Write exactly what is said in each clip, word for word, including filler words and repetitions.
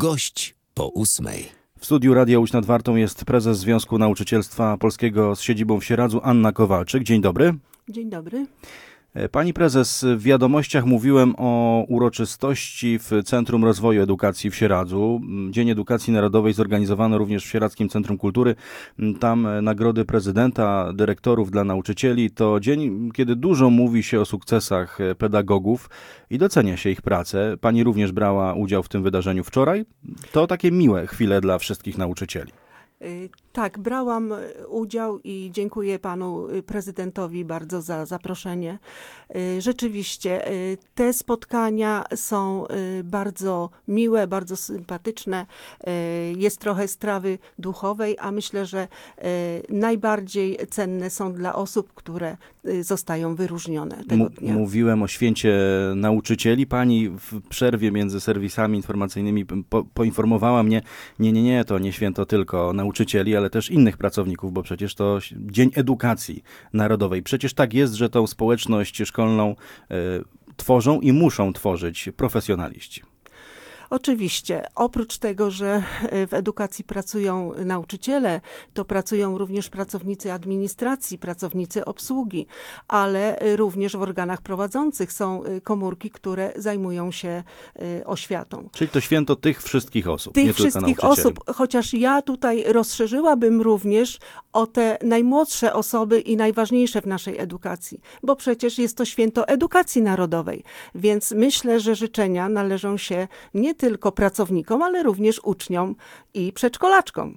Gość po ósmej. W studiu Radia Łódź nad Wartą jest prezes Związku Nauczycielstwa Polskiego z siedzibą w Sieradzu, Anna Kowalczyk. Dzień dobry. Dzień dobry. Pani prezes, w wiadomościach mówiłem o uroczystości w Centrum Rozwoju Edukacji w Sieradzu. Dzień Edukacji Narodowej zorganizowano również w Sieradzkim Centrum Kultury. Tam nagrody prezydenta, dyrektorów dla nauczycieli. To dzień, kiedy dużo mówi się o sukcesach pedagogów i docenia się ich pracę. Pani również brała udział w tym wydarzeniu wczoraj. To takie miłe chwile dla wszystkich nauczycieli. Tak, brałam udział i dziękuję panu prezydentowi bardzo za zaproszenie. Rzeczywiście te spotkania są bardzo miłe, bardzo sympatyczne. Jest trochę strawy duchowej, a myślę, że najbardziej cenne są dla osób, które zostają wyróżnione tego dnia. Mówiłem o święcie nauczycieli. Pani w przerwie między serwisami informacyjnymi po, poinformowała mnie, nie, nie, nie, to nie święto tylko nauczycieli, ale też innych pracowników, bo przecież to Dzień Edukacji Narodowej. Przecież tak jest, że tą społeczność szkolną y, tworzą i muszą tworzyć profesjonaliści. Oczywiście, oprócz tego, że w edukacji pracują nauczyciele, to pracują również pracownicy administracji, pracownicy obsługi, ale również w organach prowadzących są komórki, które zajmują się oświatą. Czyli to święto tych wszystkich osób, Tych nie wszystkich tylko nauczycieli. osób, chociaż ja tutaj rozszerzyłabym również o te najmłodsze osoby i najważniejsze w naszej edukacji, bo przecież jest to święto edukacji narodowej, więc myślę, że życzenia należą się nie tylko pracownikom, ale również uczniom i przedszkolaczkom.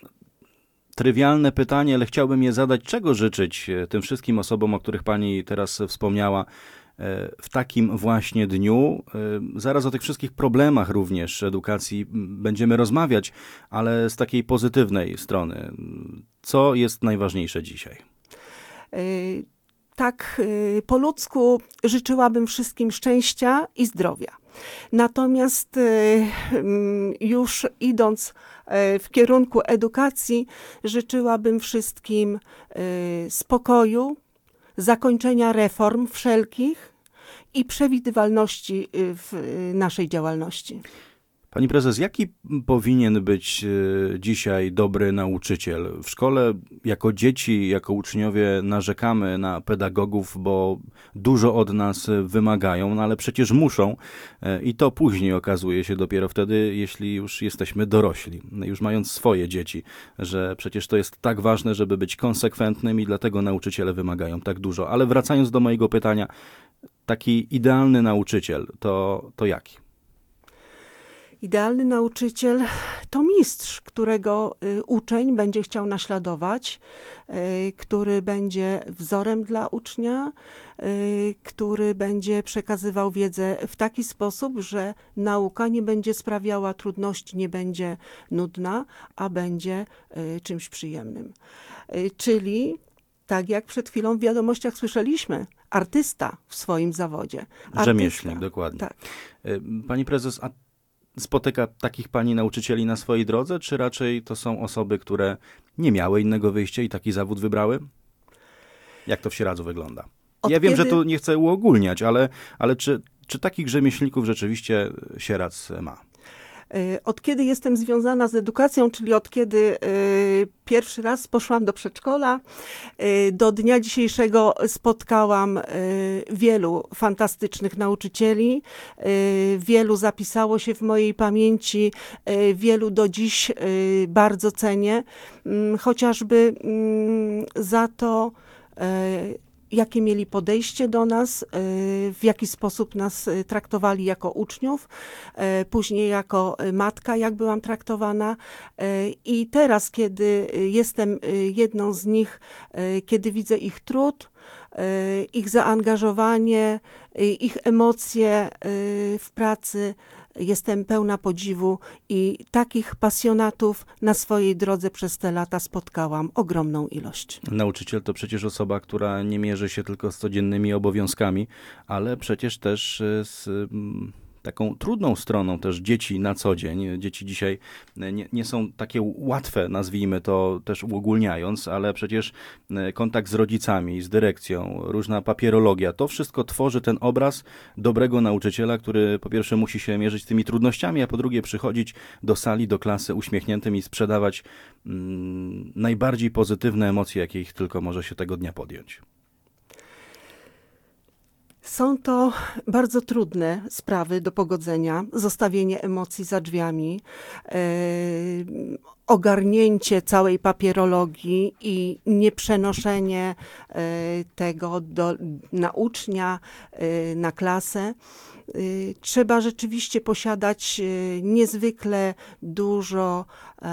Trywialne pytanie, ale chciałbym je zadać. Czego życzyć tym wszystkim osobom, o których pani teraz wspomniała, w takim właśnie dniu? Zaraz o tych wszystkich problemach również edukacji będziemy rozmawiać, ale z takiej pozytywnej strony. Co jest najważniejsze dzisiaj? Y- Tak po ludzku życzyłabym wszystkim szczęścia i zdrowia. Natomiast już idąc w kierunku edukacji, życzyłabym wszystkim spokoju, zakończenia reform wszelkich i przewidywalności w naszej działalności. Pani prezes, jaki powinien być dzisiaj dobry nauczyciel? W szkole jako dzieci, jako uczniowie narzekamy na pedagogów, bo dużo od nas wymagają, no ale przecież muszą i to później okazuje się dopiero wtedy, jeśli już jesteśmy dorośli, już mając swoje dzieci, że przecież to jest tak ważne, żeby być konsekwentnym i dlatego nauczyciele wymagają tak dużo. Ale wracając do mojego pytania, taki idealny nauczyciel to, to jaki? Idealny nauczyciel to mistrz, którego uczeń będzie chciał naśladować, który będzie wzorem dla ucznia, który będzie przekazywał wiedzę w taki sposób, że nauka nie będzie sprawiała trudności, nie będzie nudna, a będzie czymś przyjemnym. Czyli, tak jak przed chwilą w wiadomościach słyszeliśmy, artysta w swoim zawodzie. Artysta. Rzemieślnik, dokładnie. Tak. Pani prezes, a spotyka takich pani nauczycieli na swojej drodze, czy raczej to są osoby, które nie miały innego wyjścia i taki zawód wybrały? Jak to w Sieradzu wygląda? Od ja wiem, kiedy... że tu nie chcę uogólniać, ale, ale czy, czy takich rzemieślników rzeczywiście Sieradz ma? Od kiedy jestem związana z edukacją, czyli od kiedy pierwszy raz poszłam do przedszkola, do dnia dzisiejszego spotkałam wielu fantastycznych nauczycieli, wielu zapisało się w mojej pamięci, wielu do dziś bardzo cenię, chociażby za to, jakie mieli podejście do nas, w jaki sposób nas traktowali jako uczniów, później jako matka, jak byłam traktowana. I teraz, kiedy jestem jedną z nich, kiedy widzę ich trud, ich zaangażowanie, ich emocje w pracy, jestem pełna podziwu i takich pasjonatów na swojej drodze przez te lata spotkałam ogromną ilość. Nauczyciel to przecież osoba, która nie mierzy się tylko z codziennymi obowiązkami, ale przecież też z taką trudną stroną też dzieci na co dzień. Dzieci dzisiaj nie, nie są takie łatwe, nazwijmy to też uogólniając, ale przecież kontakt z rodzicami, z dyrekcją, różna papierologia, to wszystko tworzy ten obraz dobrego nauczyciela, który po pierwsze musi się mierzyć z tymi trudnościami, a po drugie przychodzić do sali, do klasy uśmiechniętym i sprzedawać mm, najbardziej pozytywne emocje, jakie ich tylko może się tego dnia podjąć. Są to bardzo trudne sprawy do pogodzenia. Zostawienie emocji za drzwiami, yy, ogarnięcie całej papierologii i nieprzenoszenie yy, tego do, na ucznia, yy, na klasę. Yy, trzeba rzeczywiście posiadać yy, niezwykle dużo yy,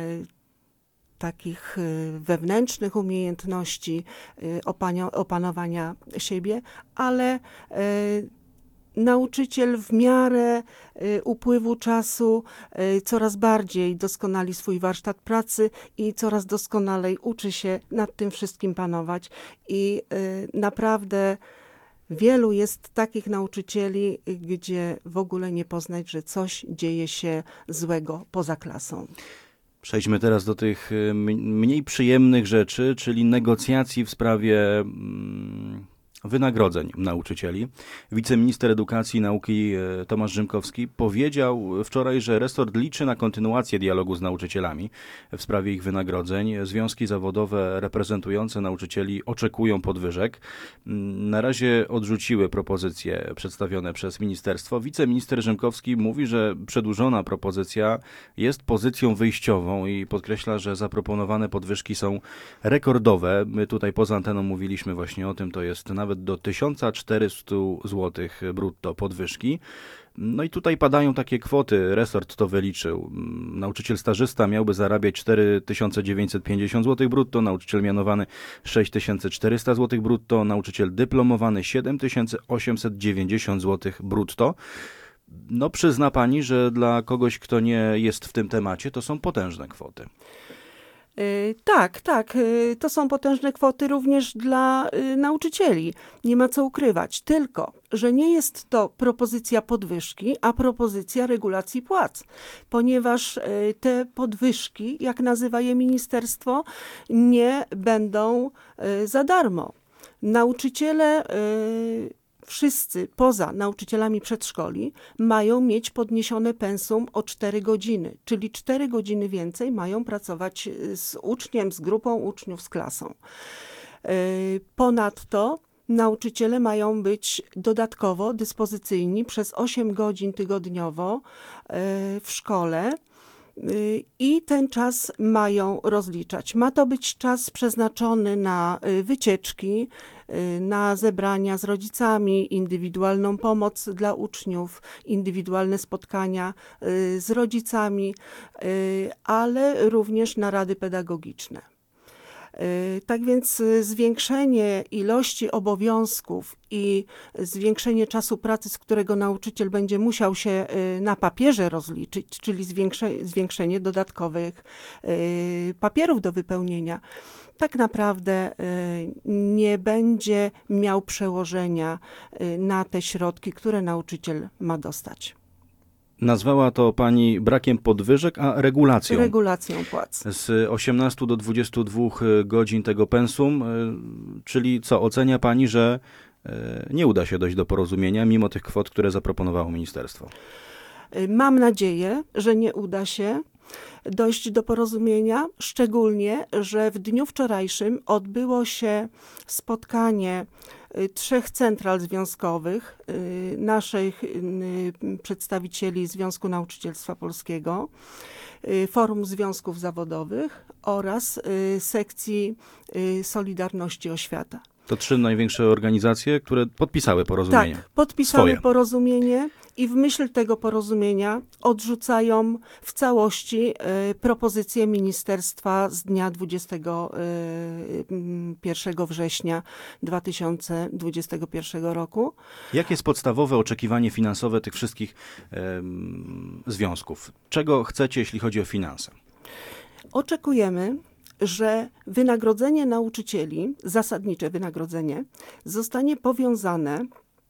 takich wewnętrznych umiejętności opanowania siebie, ale nauczyciel w miarę upływu czasu coraz bardziej doskonali swój warsztat pracy i coraz doskonalej uczy się nad tym wszystkim panować. I naprawdę wielu jest takich nauczycieli, gdzie w ogóle nie poznać, że coś dzieje się złego poza klasą. Przejdźmy teraz do tych mniej przyjemnych rzeczy, czyli negocjacji w sprawie wynagrodzeń nauczycieli. Wiceminister Edukacji i Nauki Tomasz Rzymkowski powiedział wczoraj, że resort liczy na kontynuację dialogu z nauczycielami w sprawie ich wynagrodzeń. Związki zawodowe reprezentujące nauczycieli oczekują podwyżek. Na razie odrzuciły propozycje przedstawione przez ministerstwo. Wiceminister Rzymkowski mówi, że przedłużona propozycja jest pozycją wyjściową i podkreśla, że zaproponowane podwyżki są rekordowe. My tutaj poza anteną mówiliśmy właśnie o tym, to jest nawet do tysiąc czterysta złotych brutto podwyżki. No i tutaj padają takie kwoty, resort to wyliczył. Nauczyciel stażysta miałby zarabiać cztery tysiące dziewięćset pięćdziesiąt złotych brutto, nauczyciel mianowany sześć tysięcy czterysta złotych brutto, nauczyciel dyplomowany siedem tysięcy osiemset dziewięćdziesiąt złotych brutto. No przyzna pani, że dla kogoś, kto nie jest w tym temacie, to są potężne kwoty. Tak, tak. To są potężne kwoty również dla nauczycieli. Nie ma co ukrywać. Tylko, że nie jest to propozycja podwyżki, a propozycja regulacji płac. Ponieważ te podwyżki, jak nazywa je ministerstwo, nie będą za darmo. Nauczyciele wszyscy poza nauczycielami przedszkoli mają mieć podniesione pensum o cztery godziny, czyli cztery godziny więcej mają pracować z uczniem, z grupą uczniów, z klasą. Ponadto nauczyciele mają być dodatkowo dyspozycyjni przez osiem godzin tygodniowo w szkole i ten czas mają rozliczać. Ma to być czas przeznaczony na wycieczki, na zebrania z rodzicami, indywidualną pomoc dla uczniów, indywidualne spotkania z rodzicami, ale również na rady pedagogiczne. Tak więc zwiększenie ilości obowiązków i zwiększenie czasu pracy, z którego nauczyciel będzie musiał się na papierze rozliczyć, czyli zwiększenie dodatkowych papierów do wypełnienia, tak naprawdę nie będzie miał przełożenia na te środki, które nauczyciel ma dostać. Nazwała to pani brakiem podwyżek, a regulacją. Regulacją płac. Z osiemnastu do dwudziestu dwóch godzin tego pensum, czyli co, ocenia pani, że nie uda się dojść do porozumienia, mimo tych kwot, które zaproponowało ministerstwo? Mam nadzieję, że nie uda się dojść do porozumienia, szczególnie, że w dniu wczorajszym odbyło się spotkanie trzech central związkowych, naszych przedstawicieli Związku Nauczycielstwa Polskiego, Forum Związków Zawodowych oraz sekcji Solidarności Oświata. To trzy największe organizacje, które podpisały porozumienie. Tak, podpisały Swoje. porozumienie i w myśl tego porozumienia odrzucają w całości y, propozycję ministerstwa z dnia dwudziestego pierwszego września dwa tysiące dwudziestego pierwszego roku. Jakie jest podstawowe oczekiwanie finansowe tych wszystkich y, związków? Czego chcecie, jeśli chodzi o finanse? Oczekujemy, że wynagrodzenie nauczycieli, zasadnicze wynagrodzenie, zostanie powiązane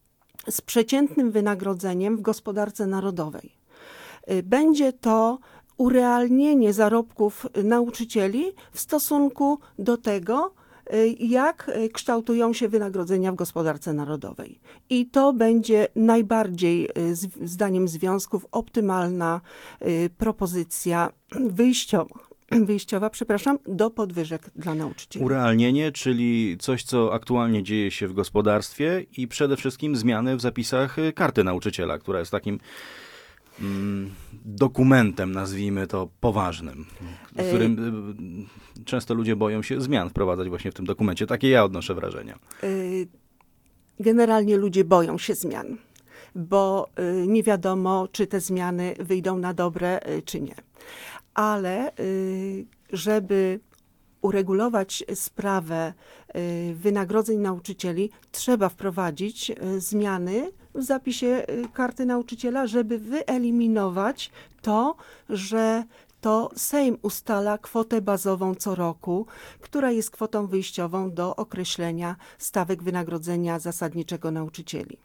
z przeciętnym wynagrodzeniem w gospodarce narodowej. Będzie to urealnienie zarobków nauczycieli w stosunku do tego, jak kształtują się wynagrodzenia w gospodarce narodowej. I to będzie najbardziej, zdaniem związków, optymalna propozycja wyjściowa. wyjściowa, przepraszam, do podwyżek dla nauczycieli. Urealnienie, czyli coś, co aktualnie dzieje się w gospodarstwie i przede wszystkim zmiany w zapisach karty nauczyciela, która jest takim mm, dokumentem, nazwijmy to, poważnym, w którym y, często ludzie boją się zmian wprowadzać właśnie w tym dokumencie. Takie ja odnoszę wrażenia. Generalnie ludzie boją się zmian, bo nie wiadomo, czy te zmiany wyjdą na dobre, czy nie. Ale żeby uregulować sprawę wynagrodzeń nauczycieli, trzeba wprowadzić zmiany w zapisie karty nauczyciela, żeby wyeliminować to, że to Sejm ustala kwotę bazową co roku, która jest kwotą wyjściową do określenia stawek wynagrodzenia zasadniczego nauczycieli.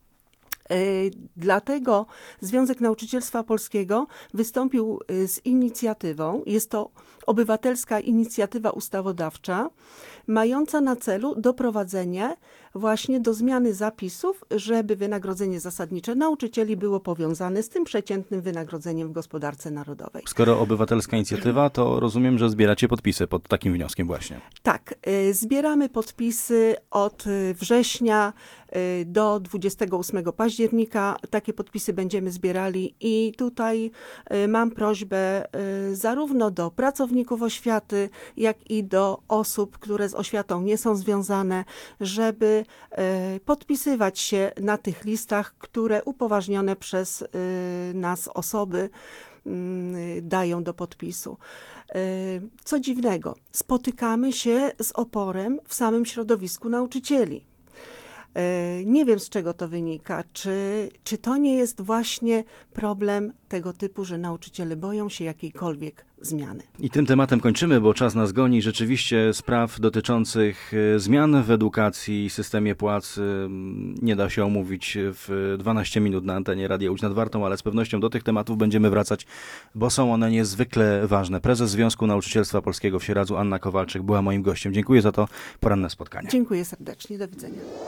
Dlatego Związek Nauczycielstwa Polskiego wystąpił z inicjatywą, jest to obywatelska inicjatywa ustawodawcza, mająca na celu doprowadzenie właśnie do zmiany zapisów, żeby wynagrodzenie zasadnicze nauczycieli było powiązane z tym przeciętnym wynagrodzeniem w gospodarce narodowej. Skoro obywatelska inicjatywa, to rozumiem, że zbieracie podpisy pod takim wnioskiem właśnie. Tak, zbieramy podpisy od września do dwudziestego ósmego października. Takie podpisy będziemy zbierali i tutaj mam prośbę zarówno do pracowników oświaty, jak i do osób, które z oświatą nie są związane, żeby podpisywać się na tych listach, które upoważnione przez nas osoby dają do podpisu. Co dziwnego, spotykamy się z oporem w samym środowisku nauczycieli. Nie wiem, z czego to wynika. Czy, czy to nie jest właśnie problem tego typu, że nauczyciele boją się jakiejkolwiek zmiany? I tym tematem kończymy, bo czas nas goni. Rzeczywiście spraw dotyczących zmian w edukacji i systemie płac nie da się omówić w dwanaście minut na antenie Radia Łódź nad Wartą, ale z pewnością do tych tematów będziemy wracać, bo są one niezwykle ważne. Prezes Związku Nauczycielstwa Polskiego w Sieradzu Anna Kowalczyk była moim gościem. Dziękuję za to poranne spotkanie. Dziękuję serdecznie. Do widzenia.